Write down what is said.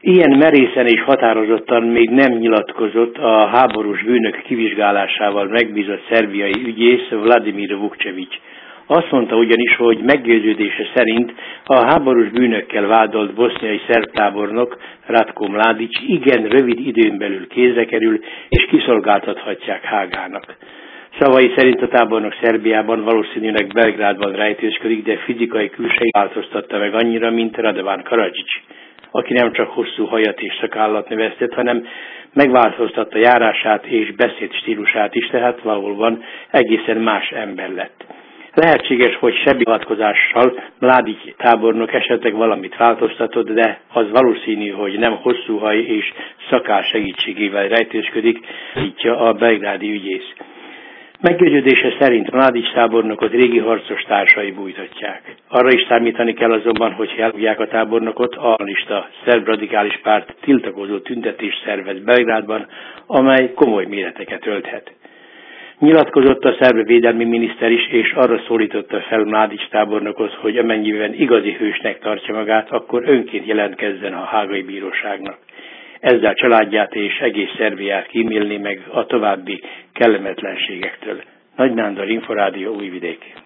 Ilyen merészen és határozottan még nem nyilatkozott a háborús bűnök kivizsgálásával megbízott szerbiai ügyész Vladimir Vukčević. Azt mondta ugyanis, hogy meggyőződése szerint a háborús bűnökkel vádolt boszniai szerb tábornok Ratko Mladić igen rövid időn belül kézre kerül és kiszolgáltathatják Hágának. Szavai szerint a tábornok Szerbiában, valószínűleg Belgrádban rejtőzködik, de fizikai külsejét változtatta meg annyira, mint Radovan Karadžić, aki nem csak hosszú hajat és szakállat növesztett, hanem megváltoztatta járását és beszédstílusát is, tehát valóban egészen más ember lett. Lehetséges, hogy sebbeavatkozással Mladić tábornok esetleg valamit változtatott, de az valószínű, hogy nem hosszú haj és szakál segítségével rejtőzködik, írja a belgrádi ügyész. Meggyőződése szerint Mladić tábornokot régi harcos társai bújtatják. Arra is számítani kell azonban, hogy elhívják a tábornokot, a kommunista szerb radikális párt tiltakozó tüntetést szervez Belgrádban, amely komoly méreteket ölthet. Nyilatkozott a szerb védelmi miniszter is, és arra szólította fel Mladić tábornokot, hogy amennyiben igazi hősnek tartja magát, akkor önként jelentkezzen a hágai bíróságnak. Ezzel családját és egész Szerbiát kímélni meg a további kellemetlenségektől. Nagy Nándor, Inforádió, Újvidék.